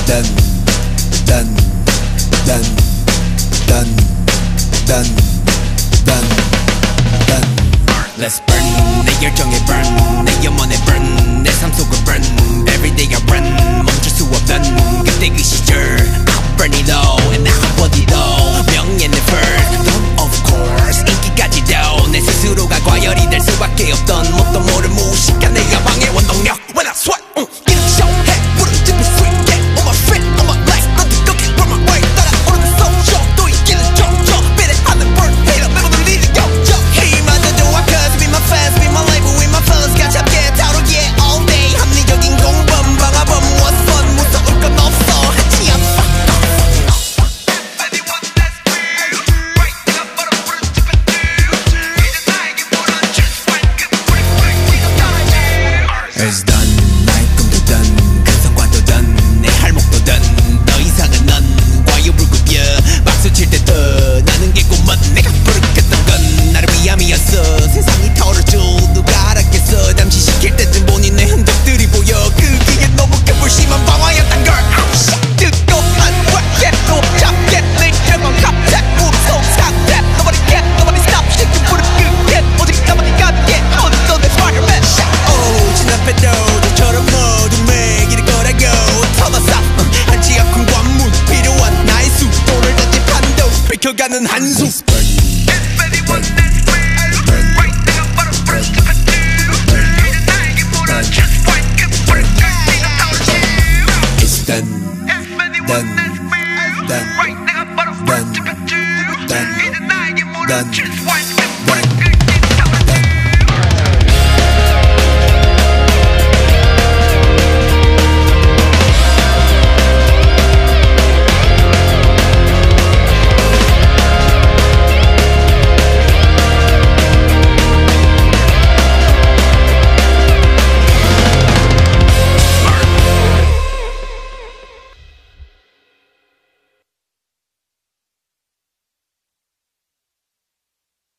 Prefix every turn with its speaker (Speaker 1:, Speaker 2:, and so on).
Speaker 1: done, done, done, done, done, done, done. Let's burn. 내 열정에 burn, 내 염원에 burn, 내 삶 속을 burn. Everyday I run, 멈출 수 없던 그때 그 시절. I'll burn it all and I'll put it all. 명예는 first, don't of course. 인기까지도 내 스스로가 과열이 될 수밖에 없던 뭣도 모를 무식한 내 야망의 원동력. When I sweat, 일정해 부르짖는 sweet get on my feet, on my legs. 넌 뜨겁게 run my way 따라오는 그 social 또 있기는 정적 비례하는 burn hater 멤버들 리는 역적 힘마저 좋아 cause be my fans be my label with my fellas 같이 함께 다루기에 all day 합리적인 공범 방화범 what's fun 무서울 건 없어 한치 안 It's done, 나의 꿈도 done, 큰 성과도 done, 내 할목도 done. 더 이상은 넌 과유불급이야. 박수 칠 때 떠나는 게 꿈은 내가 부르겠던 건 나를 위함이었어. 세상이 타오르죠 누가 알았겠어. 잠시 시킬 때쯤 본인의 흔적들이 보여. 그게 너무 큰 불심한 방화였단 걸. 듣고 한 꽉깨도 잡게 내려고 갑작 무서운 상태. Nobody get, nobody stop, 시kin 불을 끄게 오직 나만이 가게 어느덧 내 Spider-Man. 지난 패도처럼 모두 매기를 거라고 터마사 한치 아픈 관문 필요한 나의 수도를 다시 판도 비켜가는 한숨. It's done, done, done, done, done, done.